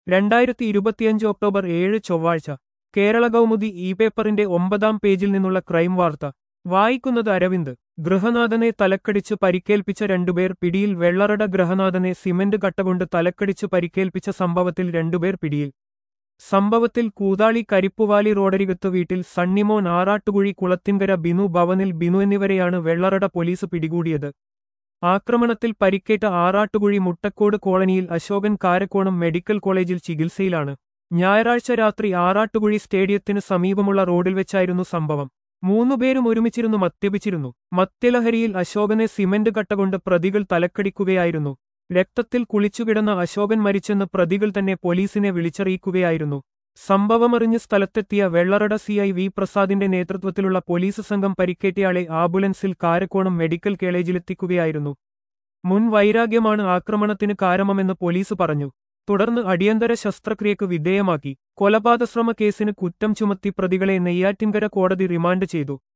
2025 October 7 ചൊവ്വാഴ്ച കേരള കൗമുദി പേപ്പറിന്റെ 9-ാം പേജിൽ നിന്നുള്ള ക്രൈം വാർത്ത വായിക്കുന്നത് അരവിന്ദ്. ഗൃഹനാഥനെ തലക്കടിച്ച് പരിക്കേൽപ്പിച്ച രണ്ടുപേർ പിടിയിൽ. വെള്ളറട ഗൃഹനാഥനെ സിമന്റ് കട്ടകൊണ്ട് തലക്കടിച്ച് പരിക്കേൽപ്പിച്ച സംഭവത്തിൽ രണ്ടുപേർ പിടിയിൽ. സംഭവത്തിൽ കൂതാളി കരിപ്പുവാലി റോഡരികത്ത് വീട്ടിൽ സണ്ണിമോൻ, ആറാട്ടുകുഴി കുളത്തിൻകര ബിനു, ഭവനിൽ ബിനു എന്നിവരെയാണ് വെള്ളറട പോലീസ് പിടികൂടിയത്. ആക്രമണത്തിൽ പരിക്കേറ്റ ആറാട്ടുകുഴി മുട്ടക്കോട് കോളനിയിൽ അശോകൻ കാരക്കോണം മെഡിക്കൽ കോളേജിൽ ചികിത്സയിലാണ്. ഞായറാഴ്ച രാത്രി ആറാട്ടുകുഴി സ്റ്റേഡിയത്തിന് സമീപമുള്ള റോഡിൽ വെച്ചായിരുന്നു സംഭവം. മൂന്നുപേരും ഒരുമിച്ചിരുന്നു മദ്യപിച്ചിരുന്നു. മദ്യലഹരിയിൽ അശോകനെ സിമന്റ് കട്ടകൊണ്ട് പ്രതികൾ തലക്കടിക്കുകയായിരുന്നു. രക്തത്തിൽ കുളിച്ചുകിടന്ന അശോകൻ മരിച്ചെന്ന് പ്രതികൾ തന്നെ പോലീസിനെ വിളിച്ചറിയിക്കുകയായിരുന്നു. സംഭവമറിഞ്ഞ് സ്ഥലത്തെത്തിയ വെള്ളറട സിഐ വി പ്രസാദിന്റെ നേതൃത്വത്തിലുള്ള പോലീസ് സംഘം പരിക്കേറ്റയാളെ ആംബുലൻസിൽ കാരക്കോണം മെഡിക്കൽ കോളേജിലെത്തിക്കുകയായിരുന്നു. മുൻ വൈരാഗ്യമാണ് ആക്രമണത്തിന് കാരണമെന്ന് പോലീസ് പറഞ്ഞു. തുടർന്ന് അടിയന്തര ശസ്ത്രക്രിയക്ക് വിധേയമാക്കി. കൊലപാതകശ്രമ കേസിന് കുറ്റം ചുമത്തി പ്രതികളെ നെയ്യാറ്റിൻകര കോടതി റിമാൻഡ് ചെയ്തു.